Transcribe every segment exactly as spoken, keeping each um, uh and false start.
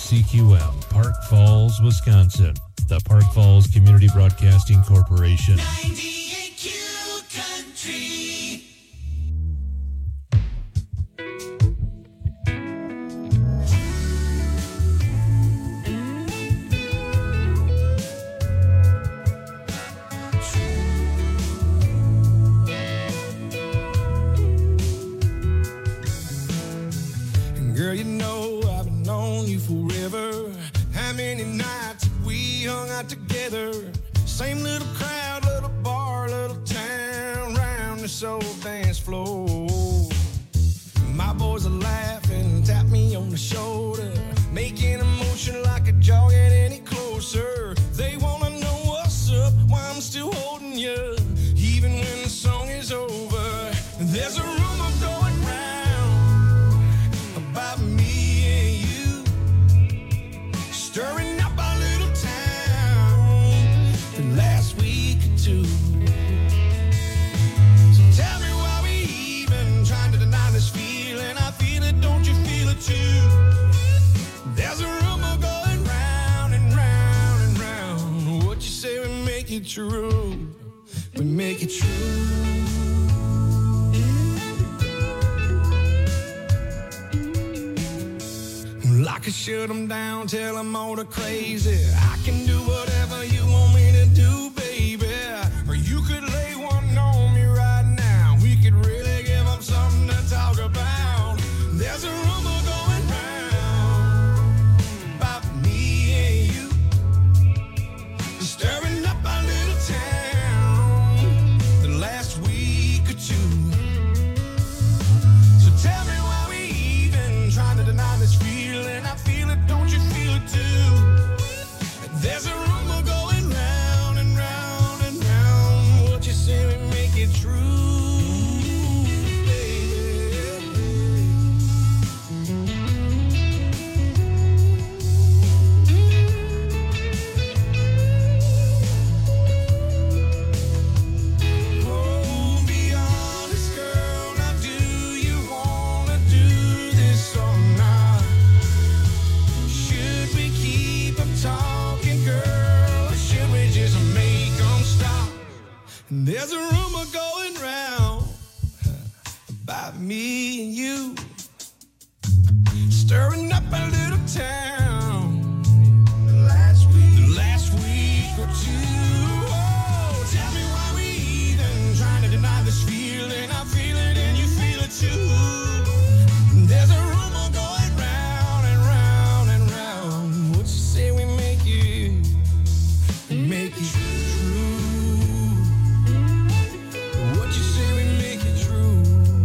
C Q M, Park Falls, Wisconsin. The Park Falls Community Broadcasting Corporation. ninety-eight Q Country. Girl, you know I've been known you forever. How many nights we hung out together? Same little crowd, little bar, little town, round this old dance floor. My boys are laughing, tap me on the shoulder, making a motion like a jog at any closer. They wanna know what's up, why I'm still holding you, even when the song is over. There's a rumor going round about me and you, stirring up our little town the last week or two. So tell me why we even trying to deny this feeling. I feel it, don't you feel it too? There's a rumor going round and round and round. What you say we make it true, we make it true. I can shut them down, tell them all the crazy. I can do whatever you want me to do, baby. Or you could lay one on me right now. We could really give them something to talk about. There's a rumor going round about me and you, stirring up our little town the last week or two. So tell me why we even trying to deny this feeling. I feel it, don't you feel it too? There's a rumor going round and round and round. What you say we make it true, baby. Oh, be honest, girl. Now, do you wanna do this or not? Should we keep them talking, girl, or should we just make them stop? There's a rumor going round about me and you, stirring up a little town the last week, the last week or two. Oh, tell me why we even trying to deny this feeling. I feel it and you feel it too. There's a rumor going round and round and round. What you say we make it, make it true? What you say we make it true?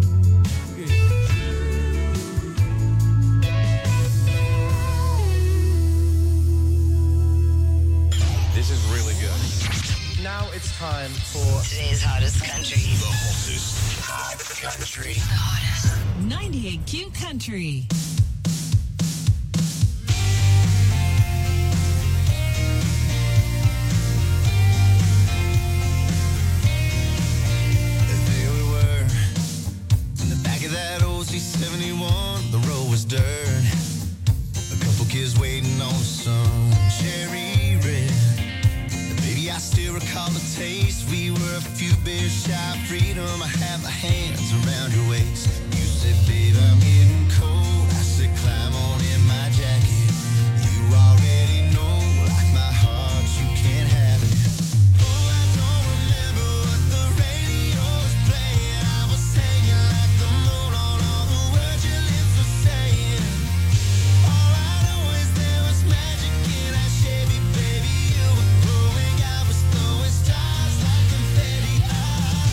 This is really good. Now it's time for Today's hottest country. The hottest hot country. The hottest. ninety-eight Q Country. There we were, in the back of that old C seventy-one. The road was dirt, a couple kids waiting on the sun. Cherry red, and baby, I still recall the taste. We were a few beers shy of freedom. I had my hands around your waist. You said, babe, I'm getting cold. I said, climb on in my jacket. You already know, like my heart, you can't have it. Oh, I don't remember what the radio was playing. I was hanging like the moon on all the words your lips were saying. All I know is there was magic in that Chevy, baby. You were glowing, I was throwing stars like confetti. Ah,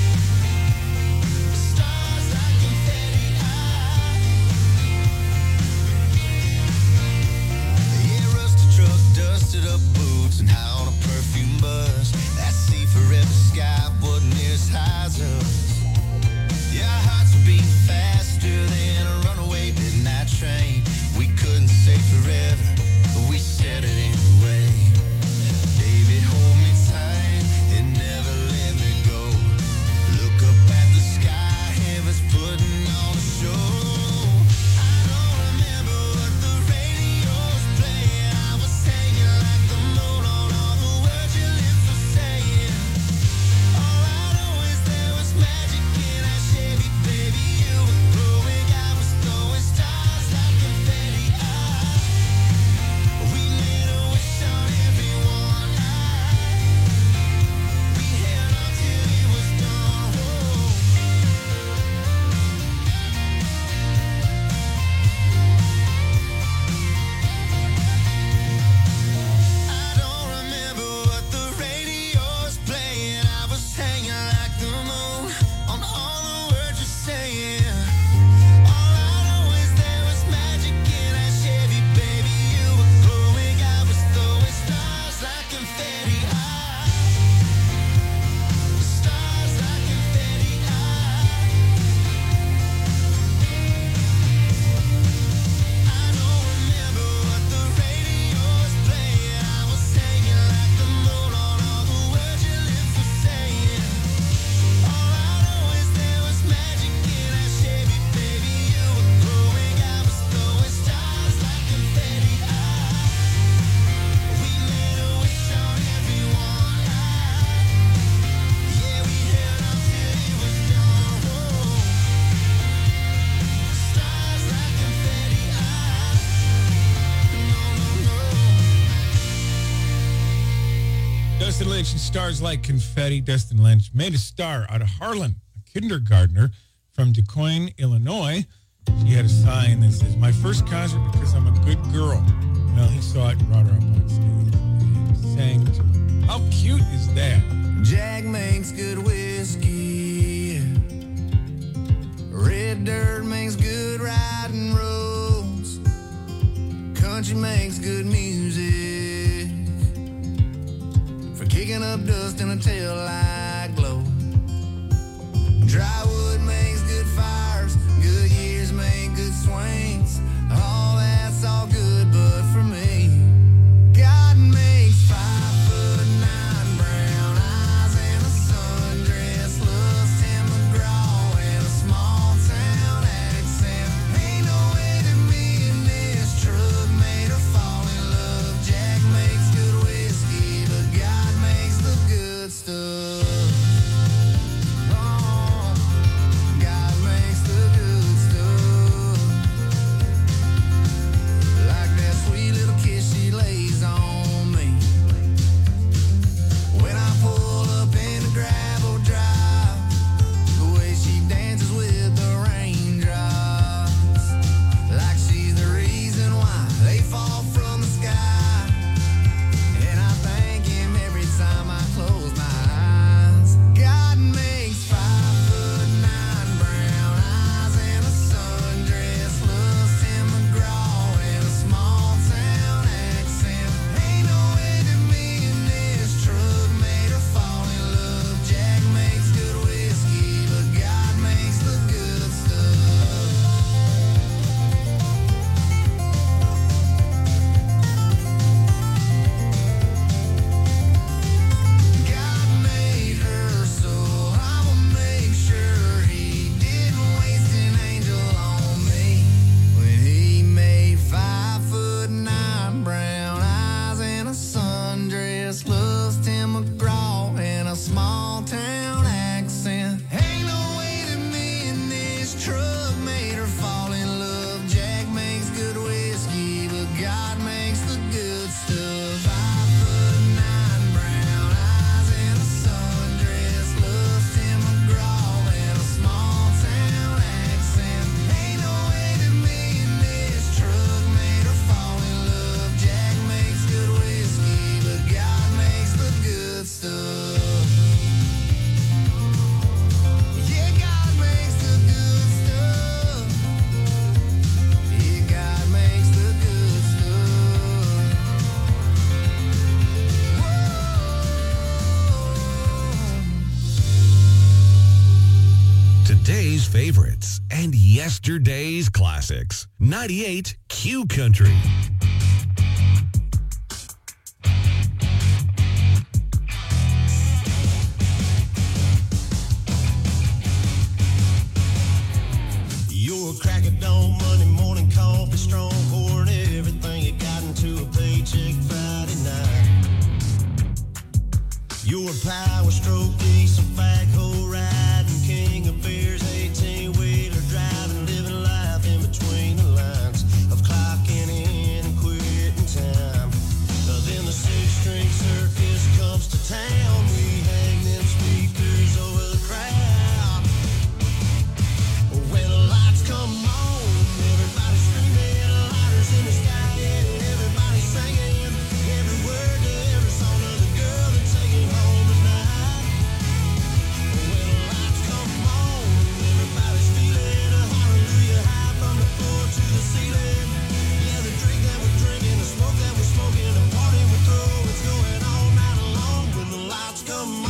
stars like confetti. Ah, yeah, rusted truck, dusted up boots, and high on a perfume bus. That sea forever sky wasn't near as high as us. Yeah, our hearts were beating faster than a runaway midnight train. We couldn't say forever, but we said it anyway. Baby, hold me tight and never let me go. Look up at the sky, heaven's putting on a show. I don't remember what the radio was Dustin Lynch and Stars Like Confetti. Dustin Lynch made a star out of Harlan, a kindergartner from DuQuoin, Illinois. She had a sign that says, "My first concert because I'm a good girl." Well, he saw it and brought her up on stage and sang to her. How cute is that? Jack makes good whiskey. Red dirt makes good riding roads. Country makes good music for kicking up dust in a taillight glow. Dry wood makes good fires. Good years make good swings. All that's all good, but for me, God makes five foot nine brown eyes and a sundress looks Tim McGraw and a small town accent. Ain't no way that me and this truck made her fall in love. Jack makes good whiskey, but God makes the good stuff. Oh, God makes the good stuff. Like that sweet little kiss she lays on me when I pull up in a gravel drive. The way she dances with the raindrops, like she's the reason why they fall from the sky. And I thank him every time I close my eyes. God makes five foot nine brown eyes and a sundress looks Tim McGraw and a small town accent. Ain't no way that me and this truck made her fall in love. Jack makes good whiskey, but God makes the good stuff. God made her, so I'ma make sure he didn't waste an angel on me when he made five foot nine brown eyes and a sundress loves Tim McGraw and a small town accent. Ain't no way that me and this truck made her fall in love. Jack makes good whiskey, but God makes the good stuff. Five foot nine brown eyes and a sundress loves Tim McGraw and a small town accent. Ain't no way that me and this truck made her fall in love. Jack makes good whiskey, but God makes the good stuff. Yeah, God makes the good stuff. Yeah, God makes the good stuff. Today's favorites and yesterday's classics. ninety-eight Q Country. You're a crack of dawn, Monday morning coffee, strong pouring everything you got into a paycheck Friday night. You're a power stroke, diesel backhoe riding, king of beers, eighteen wheeler driving, living life in between the lines of clocking in and quitting time. Now then the six string circus comes to town, we hang them speakers over the crowd. When the lights come on, everybody screaming, lighters in the sky, yeah, everybody singing every word to every song of the girl that's taking home tonight. When the lights come on, everybody's feeling a hallelujah high from the floor to the ceiling. Yeah, the drink that we're drinking, the smoke that we're smoking, the party we throw, it's going all night long. When the lights come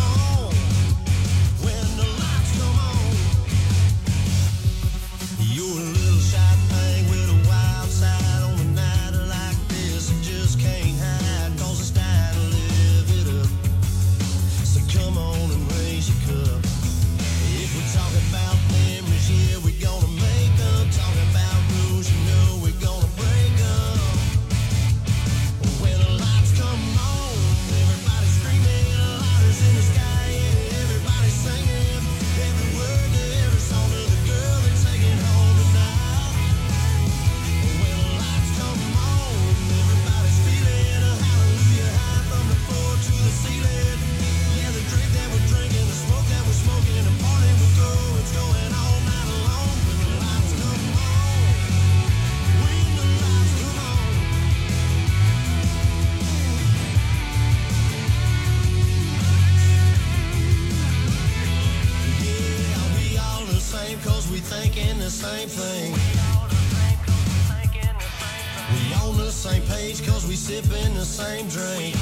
be sipping the same drink.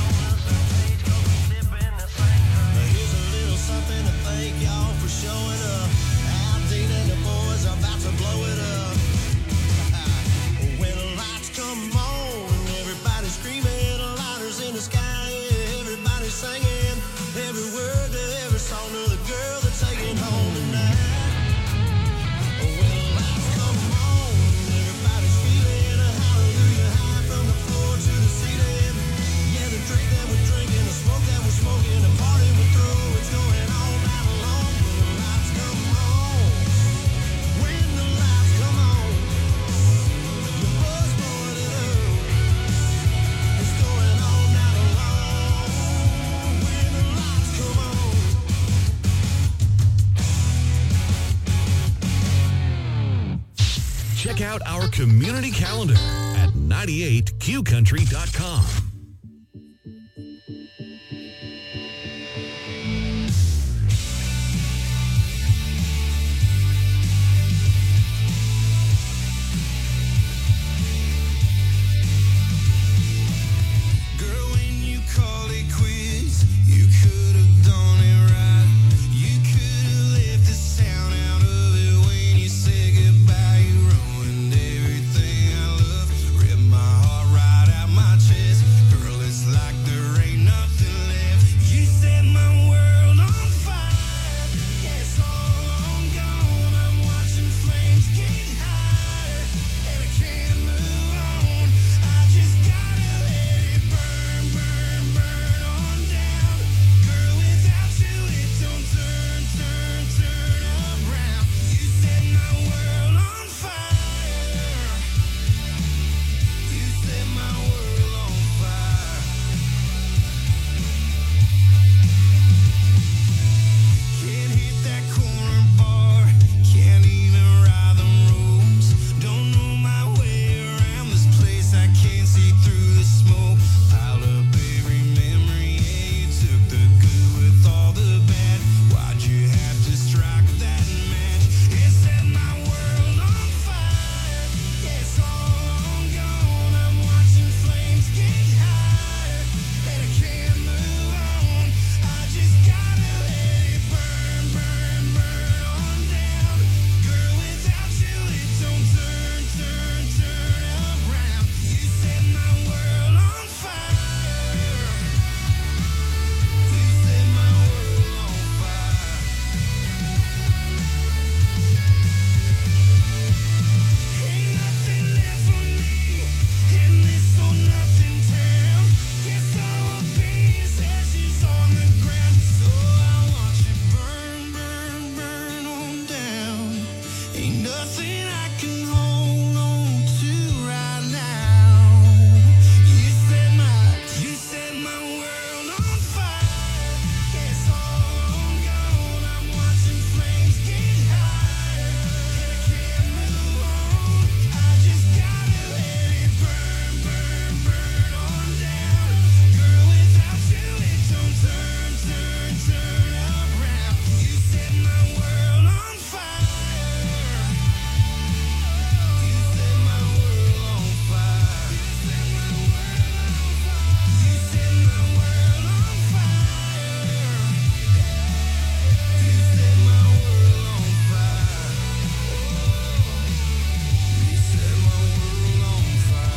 Here's a little something to thank y'all for showing up. Aldine and the boys are about to blow it up. When the lights come on, everybody's screaming, lighters in the sky, yeah, everybody's singing every word to every song to the girl they're taking home tonight. When the lights come on, everybody's feeling a hallelujah high from the floor to the ceiling. Yeah, the drink that we're drinking, the smoke that we're smoking, the party we're through, it's going all night long. When the lights come on, when the lights come on, your buzz blowing it up. It's going all night long. When the lights come on. Check out our community calendar at ninety-eight q country dot com. Girl, when you call it quits, you could have done it right. You could have left the sound out of it when you said goodbye. You ruined everything I love. Ripped my heart right out my chest. Girl, it's like there ain't nothing left. You set my world on fire. Yeah, it's all long gone. I'm watching flames get higher, and I can't move on. I just gotta let it burn, burn, burn on down. Girl, without you, it don't turn, turn, turn around. You set my world on fire. You set my world on fire. Can't hit that corner bar. Can't even ride the ropes. Don't know my way around this place. I can't see through the smoke. Piled up every memory. Yeah, you took the good with all the bad. Why'd you have to strike that match? It set my world on fire. Yeah, it's all long gone. I'm watching flames get higher, and I can't move on. I just gotta let it burn, burn, burn on down. Girl, without you, it don't turn, turn, turn around. You set my world on fire. You set my world on fire. Ain't nothing left for me in this old nothing town. Guess all of these ashes on the ground. So I watch it burn, burn, burn on down. Ain't nothing I can hold on to right now. You set my, you set my world on fire. Yeah, it's all long gone. I'm watching flames get higher, and I can't move on. I just gotta let it burn, burn, burn on down. Girl, without you, it don't turn, turn, turn around. You set my world on fire. You set my world on fire. You set my world on fire. You set my world on fire. You set my world on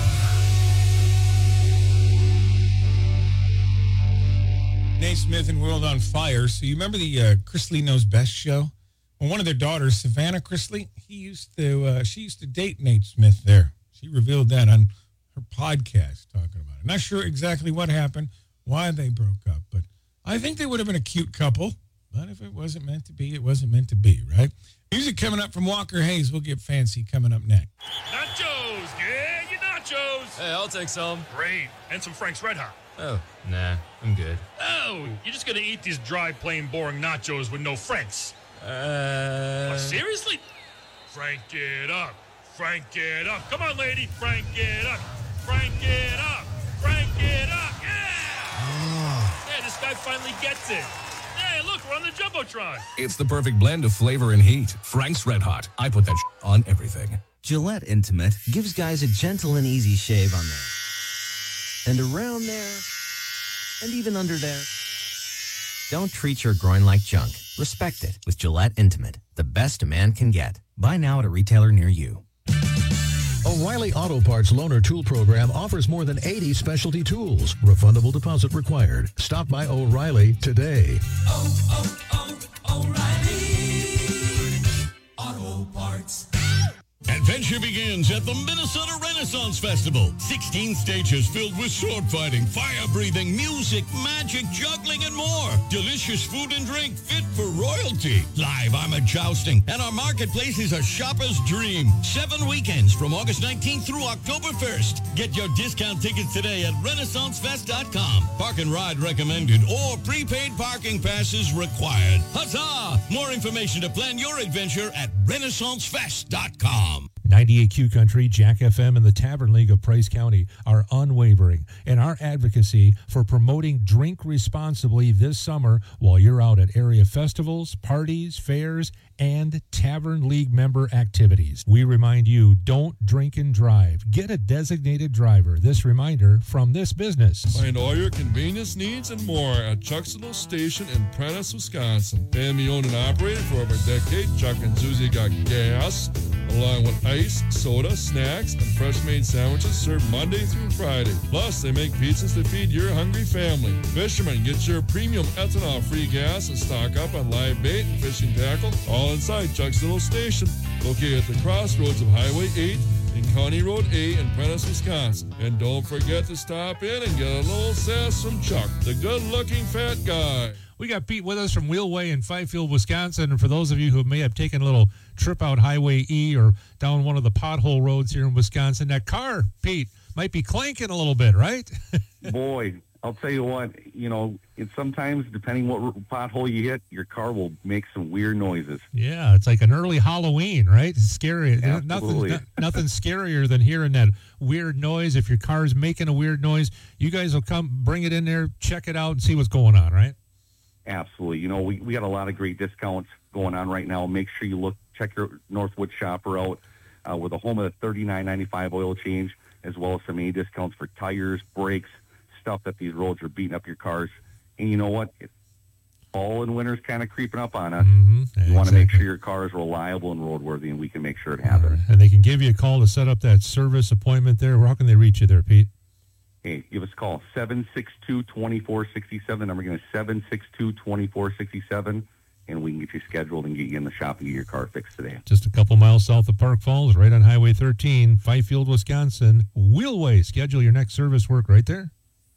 fire. Nate Smith and World on Fire. So you remember the uh, Chrisley Knows Best show? Well, one of their daughters, Savannah Chrisley, he used to, uh, she used to date Nate Smith there. She revealed that on her podcast talking about it. Not sure exactly what happened, why they broke up, but I think they would have been a cute couple. But if it wasn't meant to be, it wasn't meant to be, right? Music coming up from Walker Hayes. We'll get fancy coming up next. Nachos! Yeah, your nachos! Hey, I'll take some. Great. And some Frank's Red Hot. Oh, nah, I'm good. Oh, you're just gonna eat these dry, plain, boring nachos with no Franks. Uh... Oh, seriously? Frank it up. Frank it up. Come on, lady. Frank it up. Frank it up. Frank it up. Yeah! Yeah, this guy finally gets it. Hey, look, we're on the Jumbotron. It's the perfect blend of flavor and heat. Frank's Red Hot. I put that sh- on everything. Gillette Intimate gives guys a gentle and easy shave on their and around there, and even under there. Don't treat your groin like junk. Respect it with Gillette Intimate, the best a man can get. Buy now at a retailer near you. O'Reilly Auto Parts Loaner Tool Program offers more than eighty specialty tools. Refundable deposit required. Stop by O'Reilly today. Oh, oh, oh, O'Reilly Auto Parts. Adventure begins at the Minnesota Renaissance Festival. sixteen stages filled with sword fighting, fire-breathing, music, magic, juggling, and more. Delicious food and drink fit for royalty. Live armored jousting, and our marketplace is a shopper's dream. Seven weekends from August nineteenth through October first. Get your discount tickets today at Renaissance Fest dot com. Park and ride recommended or prepaid parking passes required. Huzzah! More information to plan your adventure at Renaissance Fest dot com. ninety-eight Q Country, Jack F M, and the Tavern League of Price County are unwavering in our advocacy for promoting drink responsibly this summer while you're out at area festivals, parties, fairs, and Tavern League member activities. We remind you, don't drink and drive. Get a designated driver. This reminder from this business. Find all your convenience needs and more at Chuck's Little Station in Prentice, Wisconsin. Family owned and operated for over a decade, Chuck and Susie got gas, along with ice, soda, snacks, and fresh-made sandwiches served Monday through Friday. Plus, they make pizzas to feed your hungry family. Fishermen, get your premium ethanol-free gas and stock up on live bait and fishing tackle, all inside Chuck's Little Station, located at the crossroads of Highway eight and County Road A in Prentice, Wisconsin. And don't forget to stop in and get a little sass from Chuck, the good-looking fat guy. We got Pete with us from Wheelway in Fifield, Wisconsin. And for those of you who may have taken a little trip out Highway E or down one of the pothole roads here in Wisconsin, that car, Pete, might be clanking a little bit, right? Boy, I'll tell you what, you know, it's sometimes, depending what pothole you hit, your car will make some weird noises. Yeah, it's like an early Halloween, right? It's scary. Absolutely. Nothing, nothing scarier than hearing that weird noise. If your car's making a weird noise, you guys will come, bring it in there, check it out, and see what's going on, right? Absolutely. You know, we, we got a lot of great discounts going on right now. Make sure you look, check your Northwood shopper out. Uh, we're the home of the thirty-nine ninety-five oil change, as well as some A discounts for tires, brakes, stuff that these roads are beating up your cars. And you know what? It, fall and winter's kind of creeping up on us. Mm-hmm. You exactly. want to make sure your car is reliable and roadworthy, and we can make sure it happens. And they can give you a call to set up that service appointment there. How can they reach you there, Pete? Hey, give us a call, seven six two, two four six seven. The number again is seven six two, two four six seven, and we can get you scheduled and get you in the shop and get your car fixed today. Just a couple miles south of Park Falls, right on Highway thirteen, Fifield, Wisconsin. Wheelway. Schedule your next service work right there.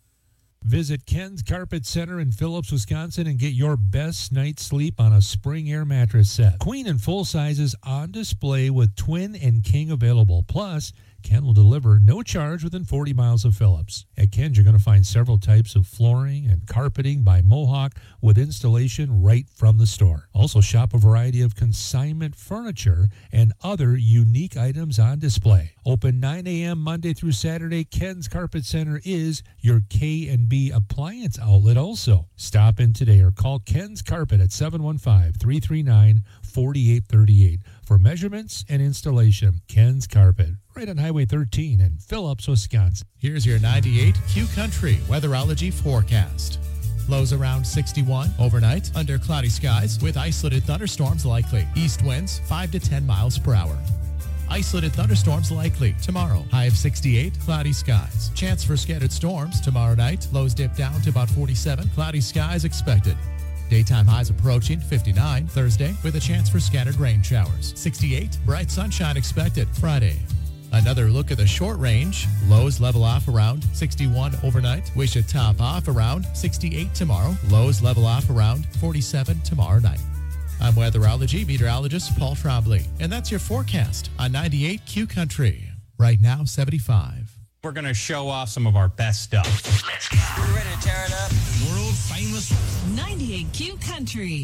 Visit Ken's Carpet Center in Phillips, Wisconsin, and get your best night's sleep on a spring air mattress set. Queen and full sizes on display with twin and king available. Plus, Ken will deliver no charge within forty miles of Phillips. At Ken's, you're going to find several types of flooring and carpeting by Mohawk with installation right from the store. Also, shop a variety of consignment furniture and other unique items on display. Open nine a.m. Monday through Saturday, Ken's Carpet Center is your K and B appliance outlet also. Stop in today or call Ken's Carpet at seven one five, three three nine, four eight three eight for measurements and installation. Ken's Carpet, right on Highway thirteen in Phillips, Wisconsin. Here's your ninety-eight Q Country weatherology forecast. Lows around sixty-one overnight under cloudy skies with isolated thunderstorms likely. East winds five to ten miles per hour. Isolated thunderstorms likely tomorrow. High of sixty-eight, cloudy skies. Chance for scattered storms tomorrow night. Lows dip down to about forty-seven. Cloudy skies expected. Daytime highs approaching fifty-nine Thursday with a chance for scattered rain showers. sixty-eight, bright sunshine expected Friday. Another look at the short range. Lows level off around sixty-one overnight. We should top off around sixty-eight tomorrow. Lows level off around forty-seven tomorrow night. I'm weatherology meteorologist Paul Trombley, and that's your forecast on ninety-eight Q Country. Right now, seventy-five. We're going to show off some of our best stuff. Let's go. You ready to tear it up? World famous ninety-eight Q Country.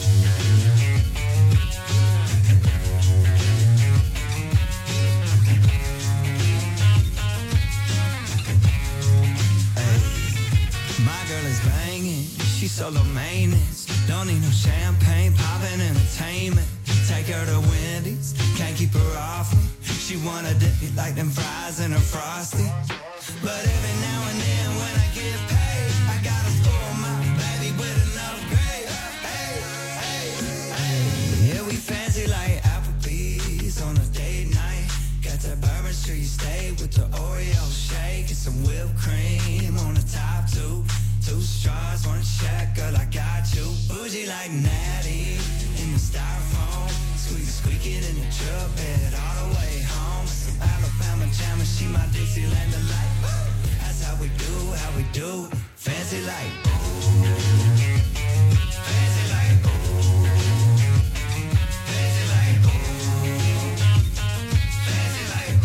My girl is banging, she's solo maintenance. Don't need no champagne, poppin' entertainment. Take her to Wendy's, can't keep her off me. She wanna dip me like them fries in a Frosty. But every now and then when I get paid, I gotta spoil my baby with an upgrade. Hey, hey, hey. Yeah, we fancy like Applebee's on a date night. Got that Bourbon Street steak with the Oreo shake and some whipped cream on the top two. Two straws, one check, girl, I got you. Bougie like Natty in the styrofoam. Squeak, squeaking in the truck bed all the way home. Some Alabama jammer, she my Dixieland delight. That's how we do, how we do. Fancy like. Fancy like. Fancy like. Fancy like.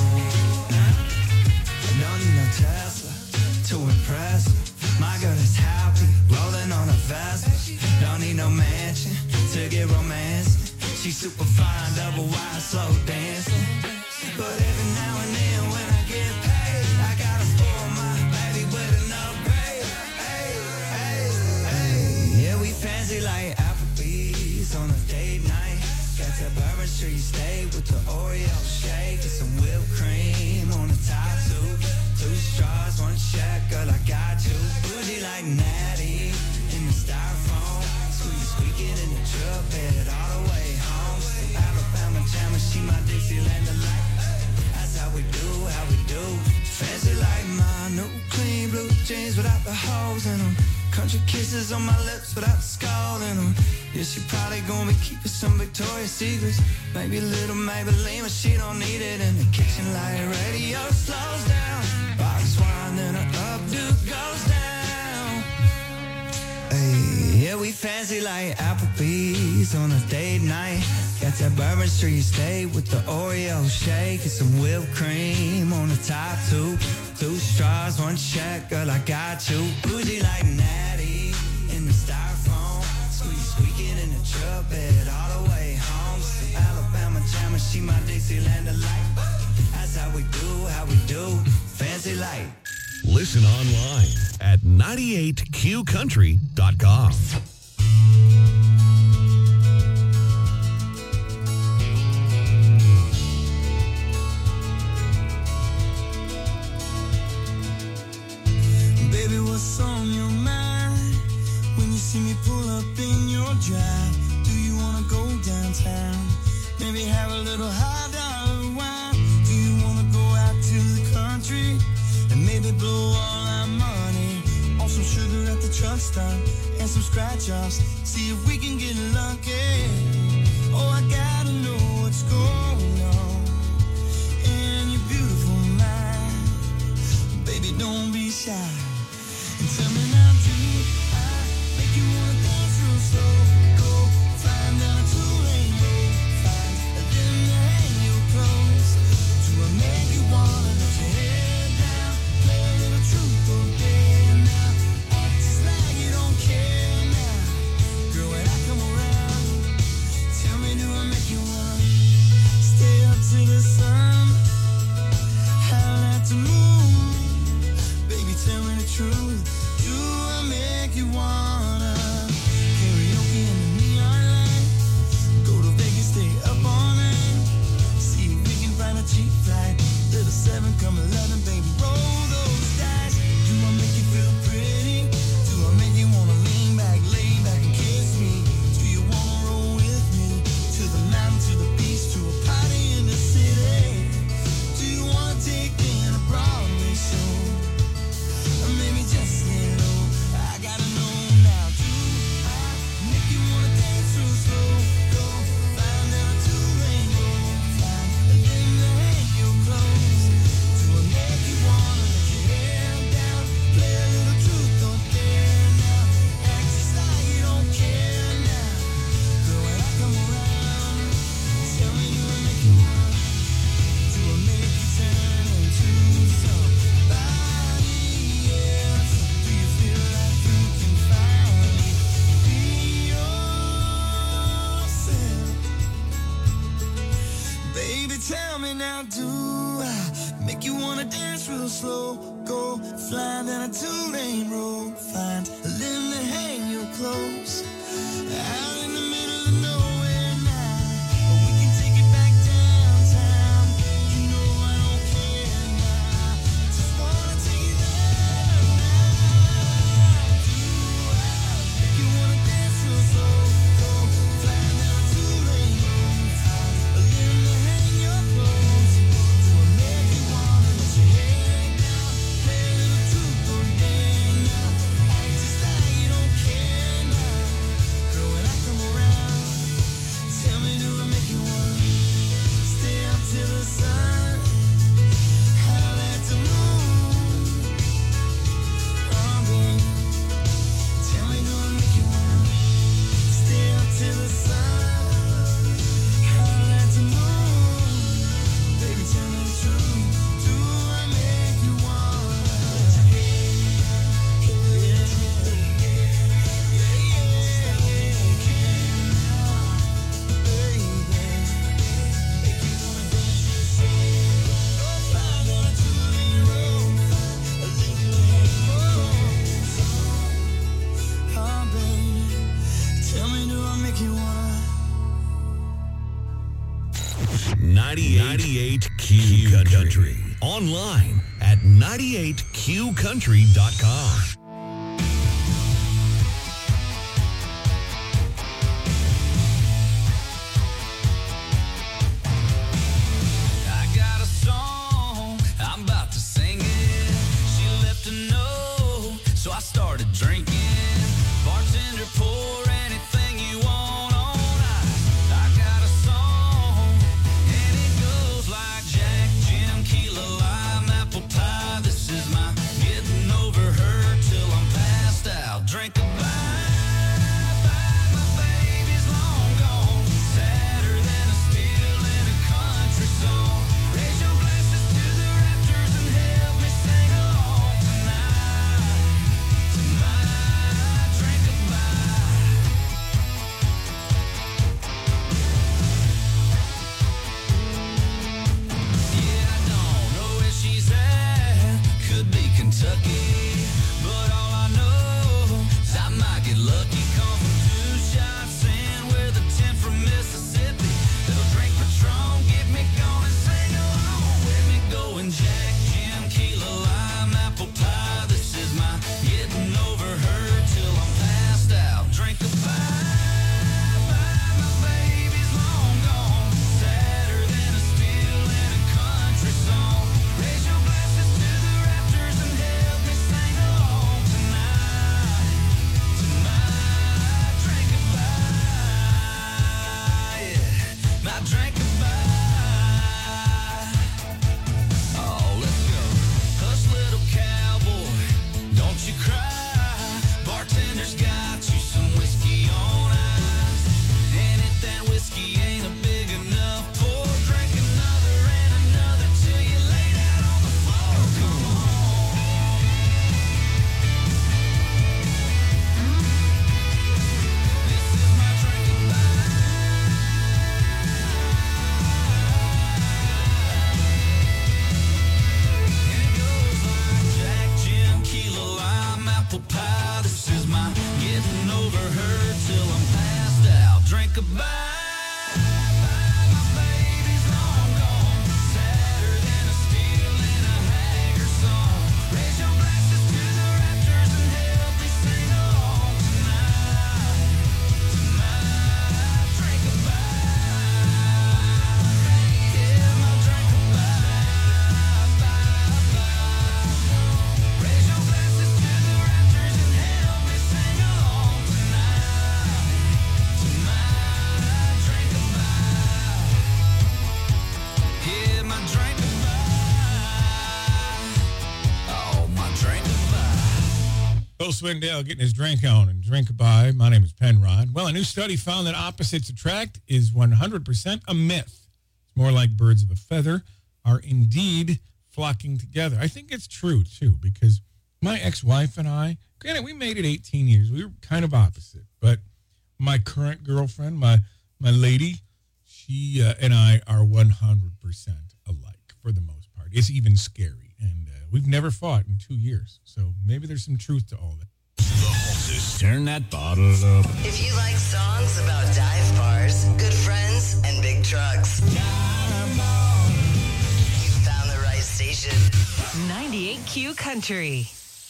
Don't need no Tesla to impress. My girl is happy, rolling on a Vespa. Don't need no mansion to get romance. She's super fine, double wide, slow dancing. But every now and then when I get paid, I gotta spoil my baby with an upgrade. Hey, hey, hey. Yeah, we fancy like Applebee's on a date night. Got that Bourbon Street steak with the Oreo shake and some whipped cream on the top two. Two straws, one check, girl, I got you. Bougie like Natty in the styrofoam. Squeak, squeaking in the truck bed all the way home. Some Alabama jammer, she my Dixieland delight. That's how we do, how we do. Fancy like my new clean blue jeans without the holes in them. Country kisses on my lips without the skull in them. Yeah, she probably gonna be keeping some Victoria's Secrets. Maybe a little Maybelline, but she don't need it. In the kitchen light radio slows down. Box wine, then her updo goes down. Hey, yeah, we fancy like Applebee's on a date night. Got that Bourbon Street steak with the Oreo shake and some whipped cream on the top two. Two straws, one check, girl, I got you. Bougie like Natty in the styrofoam. Squeak, squeaking in the truck bed all the way home. Some Alabama jammer, she my Dixieland delight. That's how we do, how we do. Fancy like. Listen online at ninety-eight Q country dot com. Baby, what's on your mind when you see me pull up in your drive? Do you wanna go downtown? Maybe have a little high dollar wine. Do you wanna go out to the country and maybe blow all our money on some sugar at the truck stop and some scratch offs? See if we can get lucky. Oh, I gotta know what's going on in your beautiful mind. Baby, don't be shy. And tell me now, do I make you wanna dance real slow? Go flying down a two-lane road, find a dinner and your clothes. Do I make you wanna let your head down, play a little truth or dare now? Act just like you don't care now. Girl, when I come around, tell me, do I make you wanna stay up to the sun, howl at the moon? Baby, tell me the truth. Do I make you wanna karaoke in the neon light? Go to Vegas, stay up all night. See if we can find a cheap flight. Little seven, come eleven, baby, roll those dice. Do I make you feel pretty? Do I make you wanna lean back, lay back and kiss me? Do you wanna roll with me to the mountain, to the beach, to a party in the city? Do you wanna take me in a Broadway show? Or maybe just say hello. I gotta know now. Do I make you wanna dance real slow? Go flying down a two-lane road, find a dinner and your clothes. Do I make you wanna let your hair down, play a little truth or dare now? Act just like you don't care now. Girl, when I come around, tell me, do I make you wanna? Do I make you turn into somebody else? Do you feel like you can finally be yourself? Baby, tell me now, do I make you wanna dance real slow? Go flying down a two-lane road, find a limb to hang your clothes. Out in the middle of nowhere now, we can take it back downtown. You know I don't care now. Just wanna make you wanna. ninety-eight Q Country. Online at ninety-eight q country dot com. I got a song, I'm about to sing it. She left a note, so I started drinking. Bartender, pour anything you want on ice. I got a song, and it goes like Jack, Jim, Key Lime, apple pie. This is my getting over her till I'm passed out. Drink a bye, bye, my baby's long gone. Sadder than a steel in a country song. Raise your glasses to the rafters and help me sing along tonight. Tonight, drink a bye. Yeah, I don't know where she's at. Could be Kentucky, but all I know is I might get lucky. Come from two shots in with a ten from Mississippi. They'll drink Patron, get me going and sing along with me. Going Jack, Jim, Key Lime, apple pie. This is my getting over her till I'm passed out. Drink a bye, bye, my baby's long gone. Sadder than a steel in a country song. Raise your glasses to the rafters and help me sing along tonight. Tonight, drink a bye, yeah, my drink a bye. Oh, let's go. Hush, little cowboy, don't you cry. Bartender's got you some whiskey on ice. And if that whiskey ain't a big enough pour, drink another and another till you lay down on the floor. Come on. This is my drink a bye. And it goes like Jack, Jim, Key Lime, apple pie. This is my getting over her till I'm passed out. Drink a bye. My baby's long gone. Sadder than a steel in a hanger song. Raise your glasses to the rafters and help me sing along tonight. Tonight, drink a bye. Yeah, my drink a bye, bye, bye. Raise your glasses to the rafters and help me sing along tonight. Tonight, drink a bye. Yeah, my drink a bye. Oh, my drink a bye. Bill Swindell getting his drink on and drink by. My name is Penrod. Well, a new study found that opposites attract is one hundred percent a myth. It's more like birds of a feather are indeed flocking together. I think it's true, too, because my ex-wife and I, granted, we made it eighteen years. We were kind of opposite. But my current girlfriend, my my lady, she uh, and I are one hundred percent alike for the most part. It's even scary. And uh, we've never fought in two years. So maybe there's some truth to all that. Turn that bottle up. If you like songs about dive bars, good friends, and big trucks, you found the right station. ninety-eight Q Country.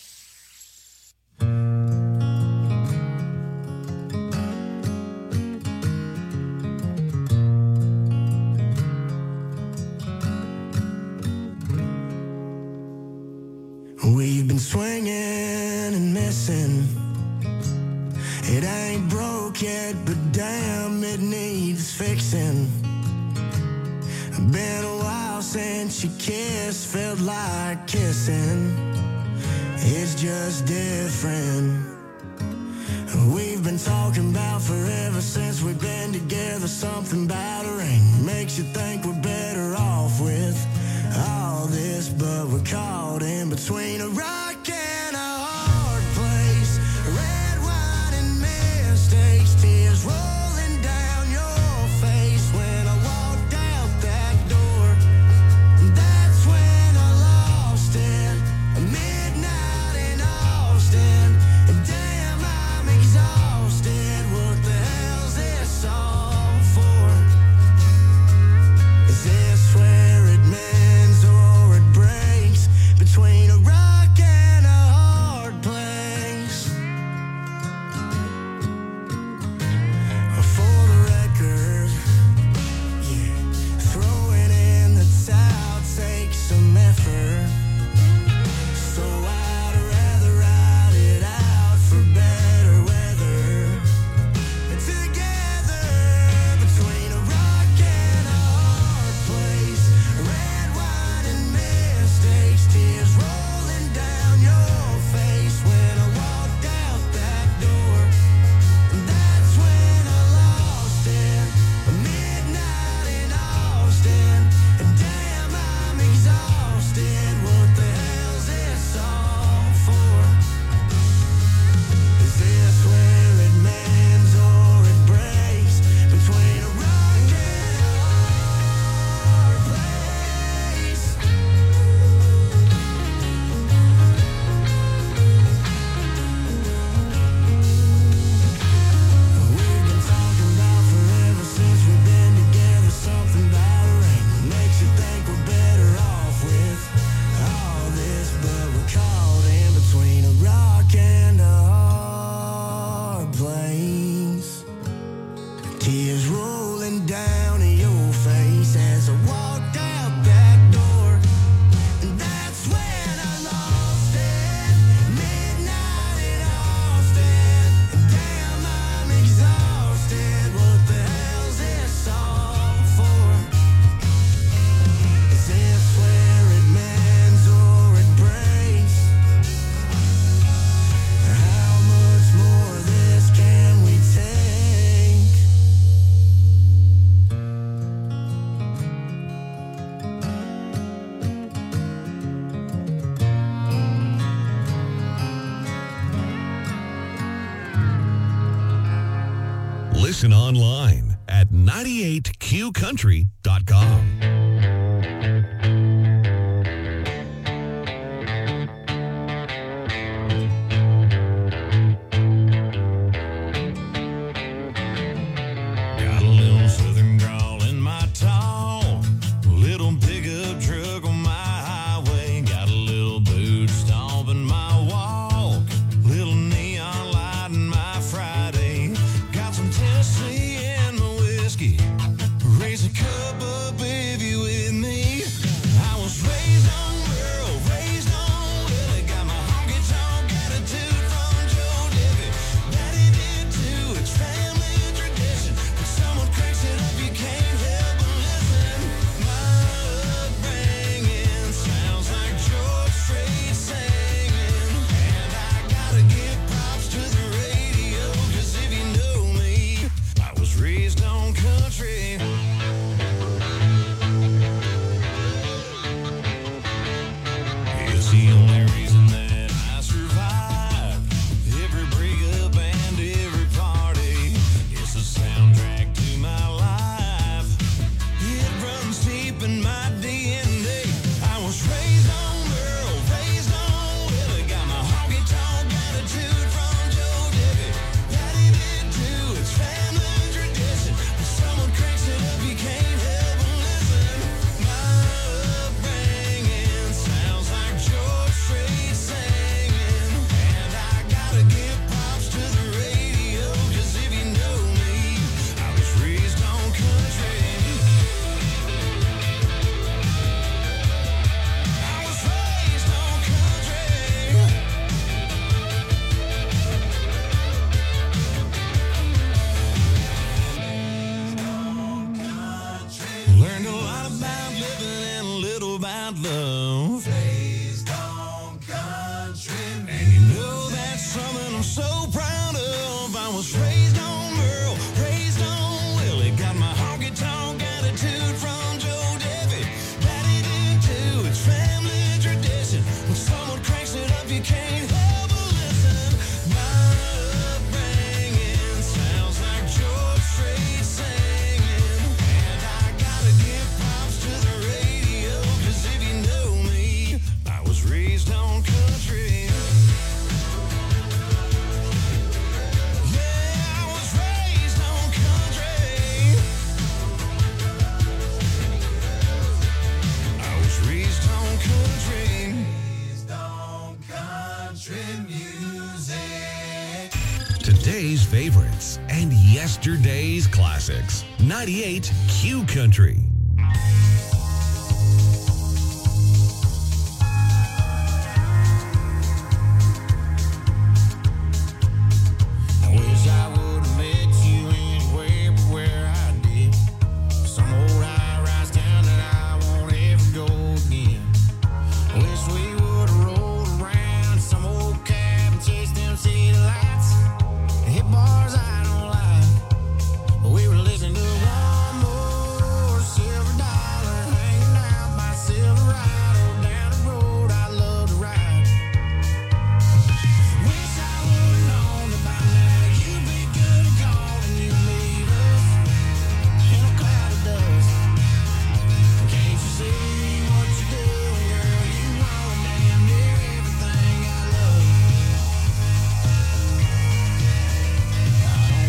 We've been swinging and missing. It ain't broke yet, but damn, it needs fixing. Been a while since you kissed, felt like kissing. It's just different. We've been talking about forever since we've been together. Something about a ring makes you think we're better off with all this, but we're caught in between a rock and a hard place. Red wine and mistakes, tears rolling down your face. When I walked out that door, that's when I lost it. Midnight in Austin, damn, I'm exhausted. What the hell's it Listen online at ninety-eight q country dot com. Got a little southern drawl in my talk, little pickup truck on my highway, got a little boot stomp in my walk, little neon light in my Friday, got some Tennessee in my whiskey, raise a cup up if you with me. I was raised on Merle, raised on Willie, got my honky tonk attitude from Joe Diffie. Daddy did too, it's family tradition. When someone cracks it up, you can't help but listen. My upbringing sounds like George Strait singing, and I gotta give props to the radio, 'cause if you know me, I was raised on country. It's the only reason that I survive every breakup and every party. It's the soundtrack to my life. It runs deep in my D N A. I was raised on Merle, raised on Willie, got my honky tonk attitude from Joe Diffie. Daddy did too, it's family tradition. When someone cranks it up, you can't help but listen. My upbringing sounds like George Strait singing, and I gotta give props to the radio, 'cause if you know me, I was raised on country. I was raised on country. Learned a lot about living and a little about love. Raised on country. And you know that's something I'm so proud of. I was raised on Merle, raised on Willie, got my honky tonk attitude from Joe Diffie. Daddy did too, it's family tradition. When someone cranks it up, you can't help but listen. My upbringing sounds like George Strait singing, and I gotta give props to the radio, 'cause if you know me, I was raised on country. Yeah, I was raised on country. I was raised on country. Raised on country music. Today's favorites and yesterday's classics. ninety-eight Q Country. I wish I would've met you anywhere but where I did. Some old high-rise town that I won't ever go again. Wish we would've rolled around some old cab and chased them city lights. Hit bars I don't like, but we were listening to one more silver dollar, hanging out by Silverado down the road I love to ride. Wish I would've known about now. You'd be good at calling, you leave us in a cloud of dust. Can't you see what you're doing, girl? You know damn near everything I love. I don't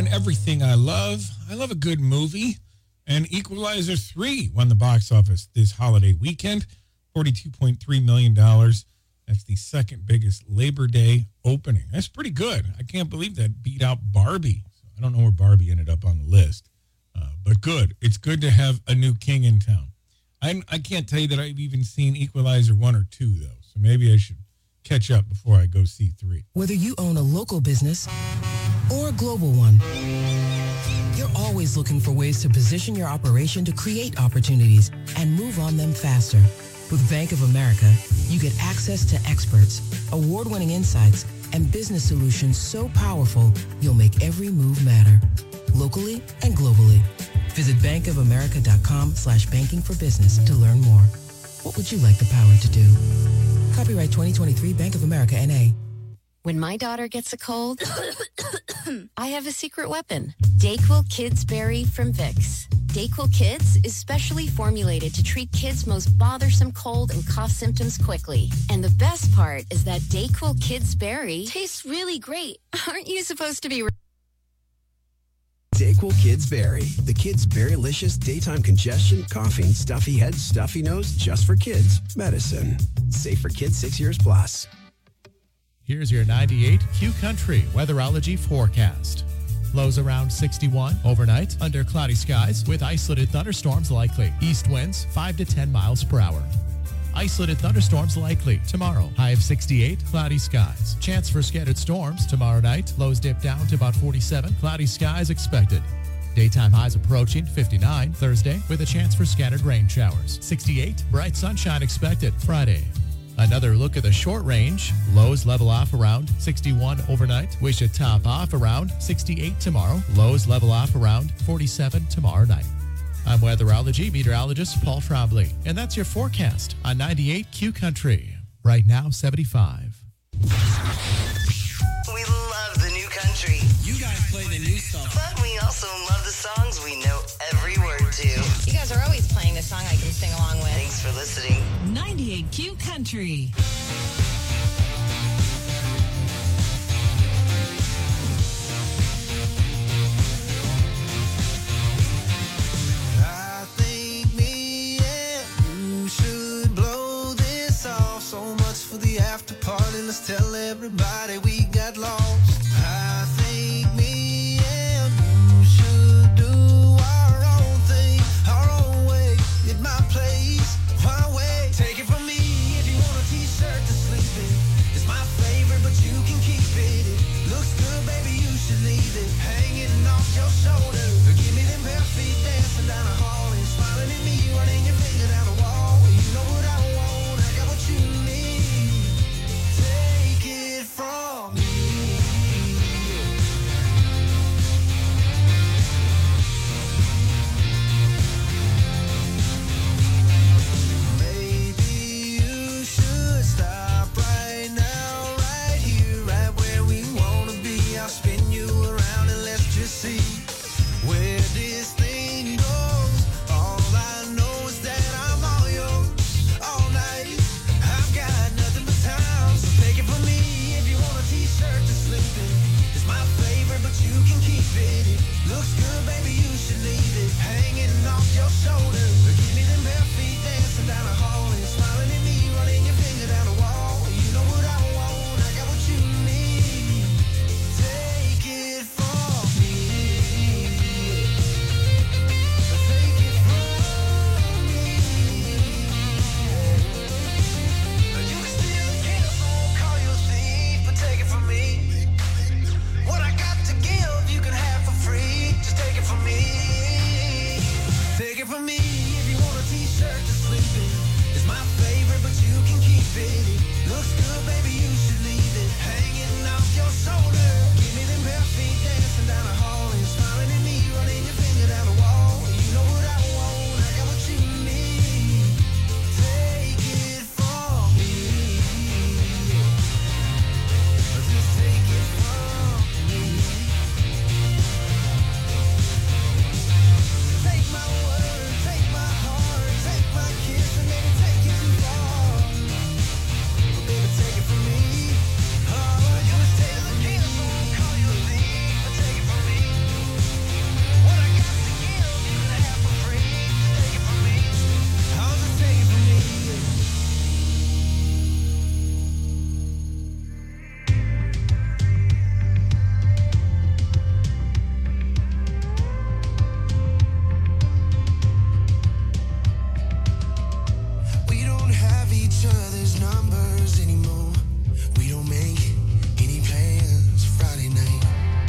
and everything I love. I love a good movie. And Equalizer three won the box office this holiday weekend, forty-two point three million dollars. That's the second biggest Labor Day opening. That's pretty good. I can't believe that beat out Barbie. So I don't know where Barbie ended up on the list, uh, but good. It's good to have a new king in town. I, I can't tell you that I've even seen Equalizer one or two, though, so maybe I should catch up before I go see three. Whether you own a local business or a global one, you're always looking for ways to position your operation to create opportunities and move on them faster. With Bank of America, you get access to experts, award-winning insights, and business solutions so powerful, you'll make every move matter, locally and globally. Visit bankofamerica.com slash banking for business to learn more. What would you like the power to do? Copyright twenty twenty-three Bank of America N A. When my daughter gets a cold, I have a secret weapon. Dayquil Kids Berry from Vicks. Dayquil Kids is specially formulated to treat kids' most bothersome cold and cough symptoms quickly. And the best part is that Dayquil Kids Berry tastes really great. Aren't you supposed to be... Dayquil Kids Berry. The Kids Berrylicious daytime congestion, coughing, stuffy head, stuffy nose, just for kids. Medicine. Safe for kids six years plus. Here's your ninety-eight Q Country weatherology forecast. Lows around sixty-one overnight under cloudy skies with isolated thunderstorms likely. East winds five to ten miles per hour. Isolated thunderstorms likely tomorrow. High of sixty-eight, cloudy skies. Chance for scattered storms tomorrow night. Lows dip down to about forty-seven. Cloudy skies expected. Daytime highs approaching fifty-nine Thursday with a chance for scattered rain showers. sixty-eight, bright sunshine expected Friday. Another look at the short range. Lows level off around sixty-one overnight. We should top off around sixty-eight tomorrow. Lows level off around forty-seven tomorrow night. I'm weatherology meteorologist Paul Trombley, and that's your forecast on ninety-eight Q Country. Right now, seventy-five. We love the new country. You guys play the new stuff. But we also love the songs we know every word to. You guys are always playing the song I can sing along with. Thanks for listening. ninety-eight Q Country. I think me and you should blow this off. So much for the after party. Let's tell everybody we got lost. I think me and you should do our own thing, our own way, at my place, my way. Take it from me if you want a t-shirt to sleep in. It's my favorite, but you can keep it. It looks good, baby, you should leave it hanging off your shoulder. Give me them bare feet dancing down the hall and smiling at me, running your finger down the wall. You know what I want, I got what you need. Take it from me. each other's numbers anymore. We don't make any plans Friday night.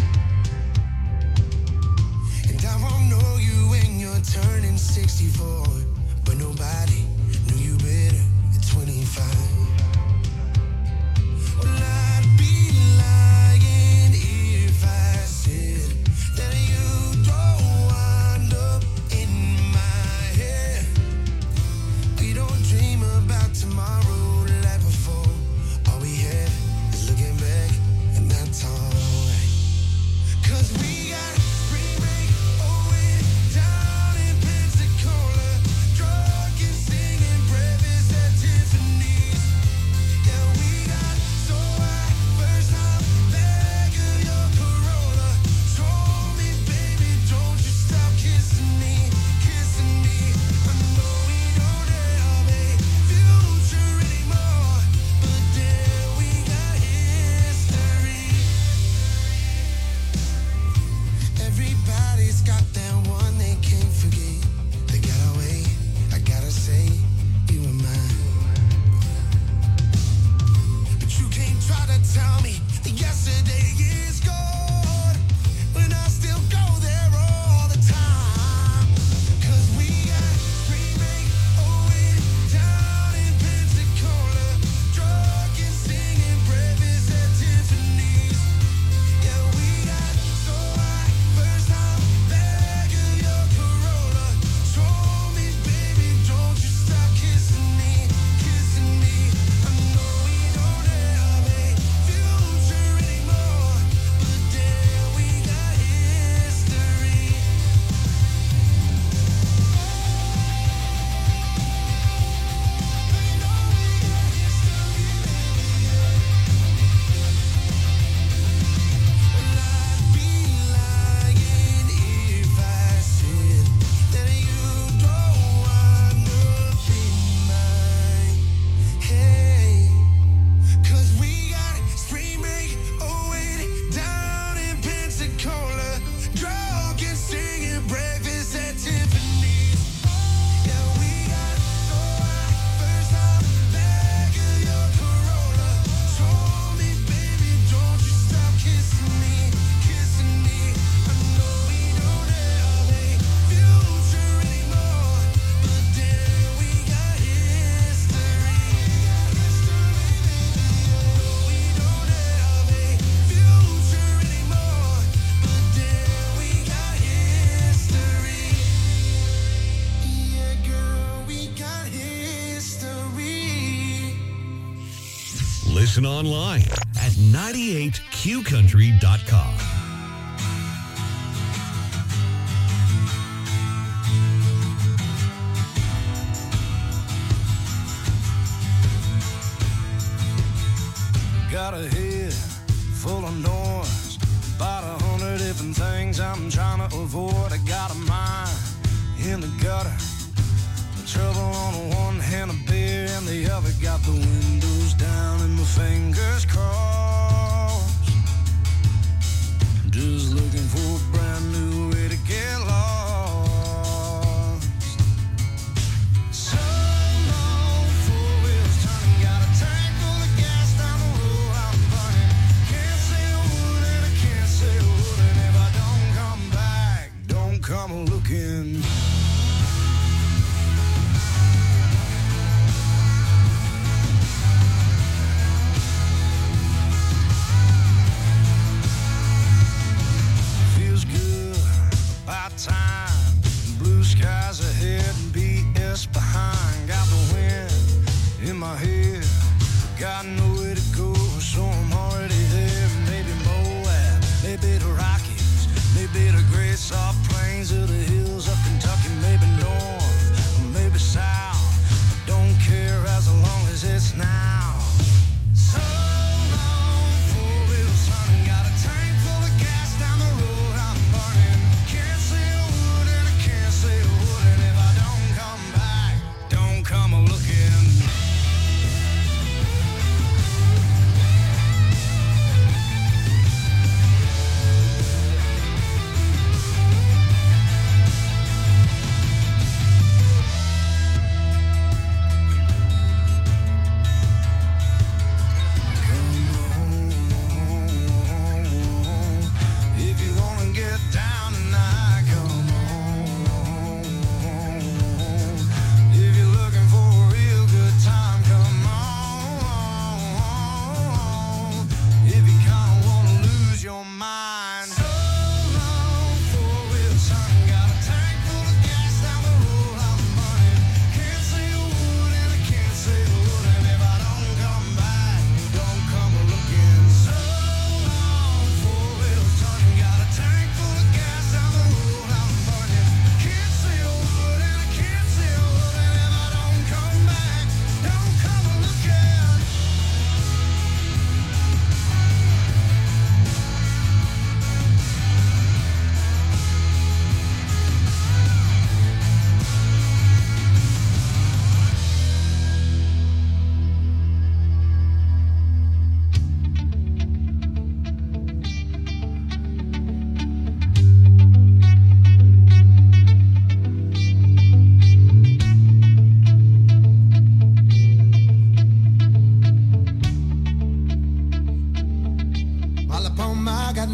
And I won't know you when you're turning sixty-four, but nobody knew you better at twenty-five. Well, I'd be lying if I said that you don't wind up in my head. We don't dream about tomorrow like before. All we had is looking back, and that's alright. 'Cause we got spring break away down in Pensacola, drunk and singing breakfast at Tiffany's. Yeah, we got so high first time back of your Corolla. Told me, baby, don't you stop kissing me, kissing me. I know we don't have a future anymore, but then we got history. Everybody's got that one they can't forget. They got away, I gotta say, you and mine. But you can't try to tell me that yesterday is gone when I still go there all the time. 'Cause we got spring break away down in Pensacola, drunk and singing breakfast at Tiffany's. Yeah, we got so high first time back of your Corolla. Told me, baby, don't you stop kissing me, kissing me. I know we don't have a future anymore, but then we got history. I'd be lying if I said that you don't wind up in my head. 'Cause we got spring break away down in Pensacola, drunk and singing breakfast at Tiffany's. Yeah, we got so high first time back of your Corolla. Told me, baby, don't you stop kissing me, kissing me. I know we don't have a future anymore, but then we got history. We don't have a future anymore, but then we got history. Yeah, girl, we got history. Listen online at ninety-eight q country dot com. Got a head full of noise, about a hundred different things I'm trying to avoid. I got a mind in the gutter, trouble on the one hand, a beer in the other. Got the windows down and my fingers crossed, just looking for a brand new way to get lost. Some old four wheels turning, got a tank full of gas down the road I'm burning. Can't say a word and I can't say a word, and if I don't come back, don't come looking. Feels good, about time. Blue skies ahead and B S behind. Got the wind in my head, got nowhere to go, so I'm already there. Maybe Moab, maybe the Rockies, maybe the great soft plains of the hills of Kentucky, maybe north, or maybe south. I don't care as long as it's now. So long, four wheels turning, got a tank full of gas down the road I'm burning. Can't say a word and I can't say a word, and if I don't come back, don't come looking.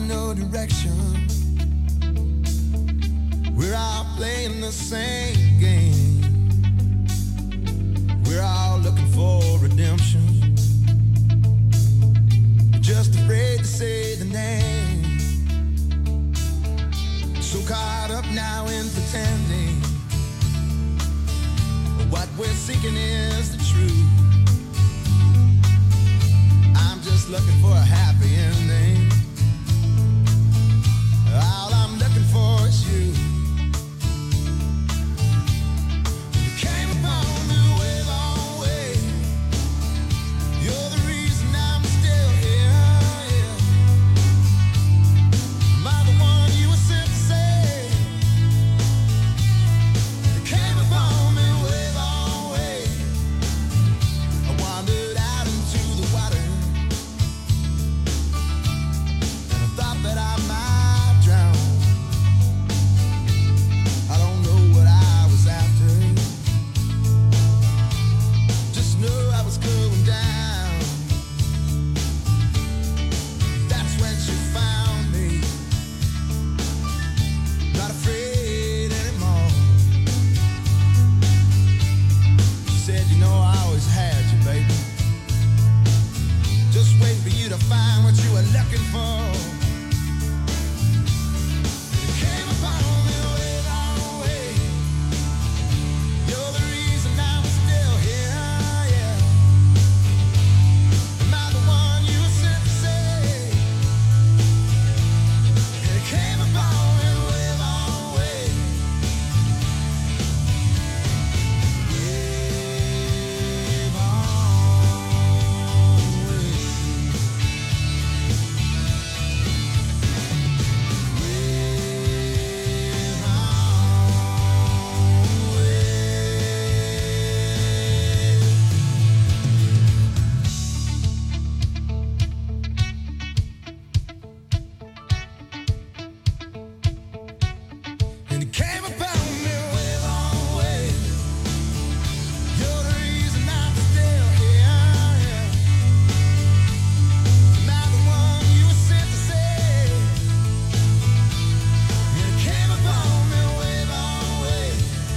no direction. We're all playing the same game. We're all looking for redemption. Just afraid to say the name. So caught up now in pretending what we're seeking is the truth. I'm just looking for a happy ending. All I'm looking for is you. You came upon me way long way. You're the reason I'm still here. Yeah. Am I the one you were sent to save? You came upon me way long way. I wandered out into the water, and I thought that I might drown. I don't know what I was after. Just know I was going down. That's when she found me. Not afraid anymore. She said, you know, I always had you, baby. Just waiting for you to find what you were looking for. You came upon me way long way. You're the reason I'm still here, yeah. Am I the one you were sent to save? You came upon me way long way. Way long way. And it came upon me way long way. You're the reason I'm still here, yeah. Am I the one you were sent to save? And it came upon me way long way.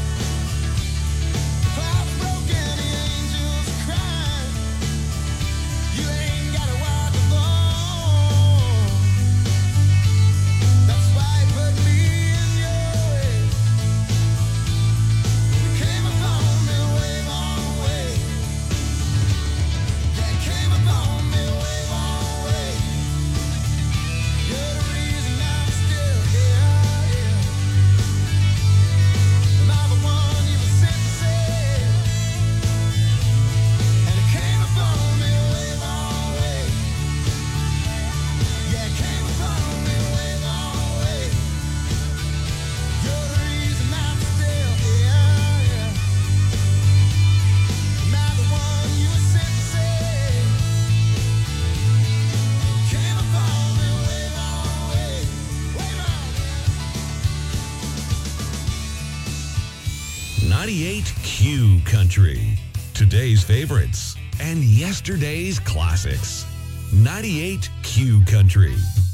If I was broken, the angels are crying. You ain't gotta wipe the bone. That's why he put me in your way. It came upon me way long way. Yeah, it came upon me way long way. You're the reason I'm still here, yeah. Am I the one you were sent to save? And it came upon me way long way. Yeah, it came upon me way long way. You're the reason I'm still here, yeah. Am I the one you were sent to save? Came upon me way long way. Way long. ninety-eight Q Country. Today's favorites and yesterday's classics. ninety-eight Q Country.